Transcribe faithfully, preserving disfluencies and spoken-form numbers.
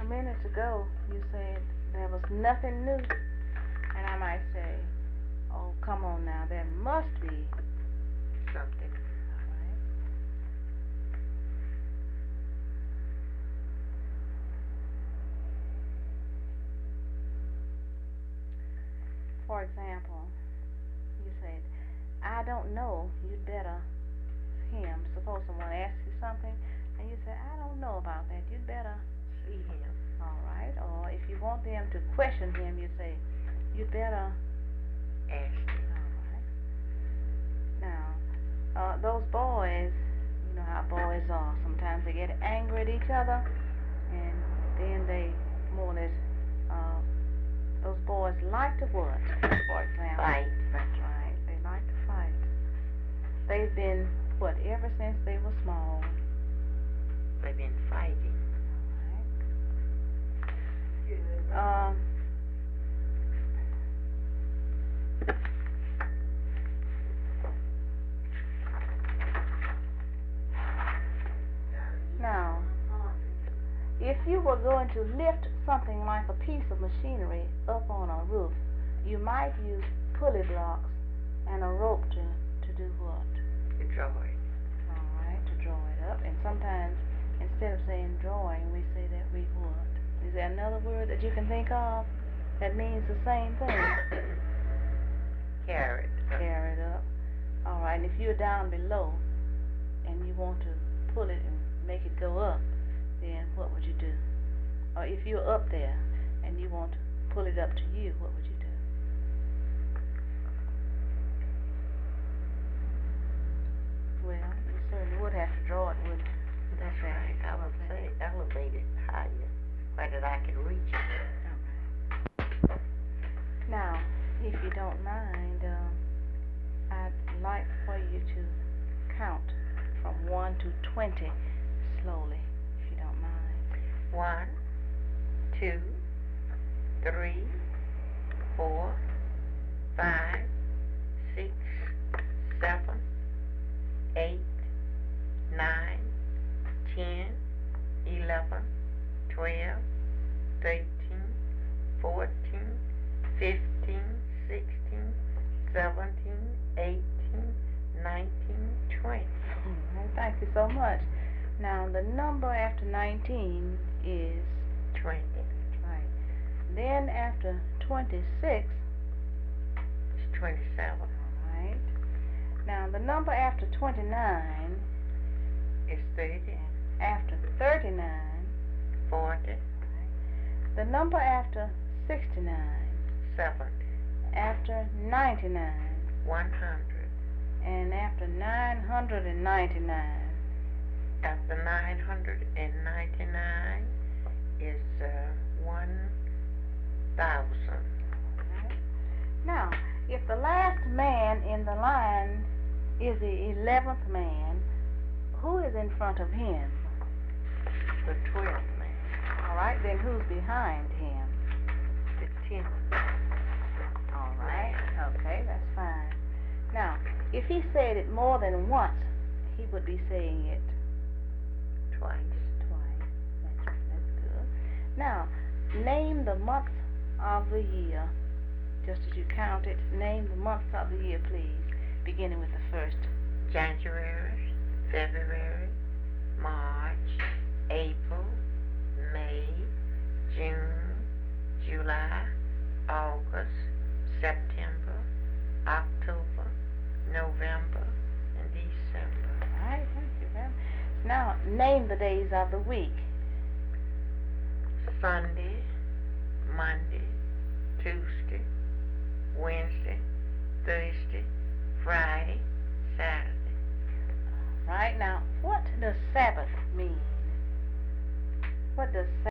minutes ago you said there was nothing new, and I might say, oh, come on now, there must be Something. all right. For example, you said, I don't know, you'd better him. Suppose someone asks you something, and you say, I don't know about that, you'd better See him. all right. Or if you want them to question him, you say, you'd better Ask him. all right. Now, uh, those boys, you know how boys are. Sometimes they get angry at each other, and then they more or less, uh, those boys like to what, for example? Fight. That's right. They like to fight. They've been, what, ever since they were small. They've been fighting. Um, now, if you were going to lift something like a piece of machinery up on a roof, you might use pulley blocks and a rope to, to do what? To draw it. All right, to draw it up. And sometimes, instead of saying drawing, we say that we would. Is there another word that you can think of that means the same thing? Carry it. Carry it up. All right, and if you're down below and you want to pull it and make it go up, then what would you do? Or if you're up there and you want to pull it up to you, what would you do? Well, you certainly would have to draw it, wouldn't you? That's right. I would say elevate it higher, where that I can reach it. Now, if you don't mind, uh, I'd like for you to count from one to twenty slowly, if you don't mind. One, two, three, four, five, six, seven, eight, nine, ten, eleven, twelve, thirteen, fourteen, fifteen, sixteen, seventeen, eighteen, nineteen, twenty. All right, thank you so much. Now, the number after nineteen is twenty. right. Then after twenty-six, It's twenty-seven. all right. Now, the number after twenty-nine, It's thirty. after thirty-nine, Forty. the number after sixty-nine, Seventy. after ninety-nine, One hundred. and after nine hundred ninety-nine. After nine hundred ninety-nine is uh, one thousand. Now, if the last man in the line is the eleventh man, who is in front of him? The twelfth man. All right, then who's behind him? The tenth. All right, okay, that's fine. Now, if he said it more than once, he would be saying it Twice. twice. That's, that's good. Now, name the months of the year. Just as you count it, name the months of the year, please, beginning with the first. January, February, March, April, May, June, July, August, September, October, November, and December. All right, thank you very much. Now, name the days of the week. Sunday, Monday, Tuesday, Wednesday, Thursday, Friday, Saturday. Right now, what does Sabbath mean? What does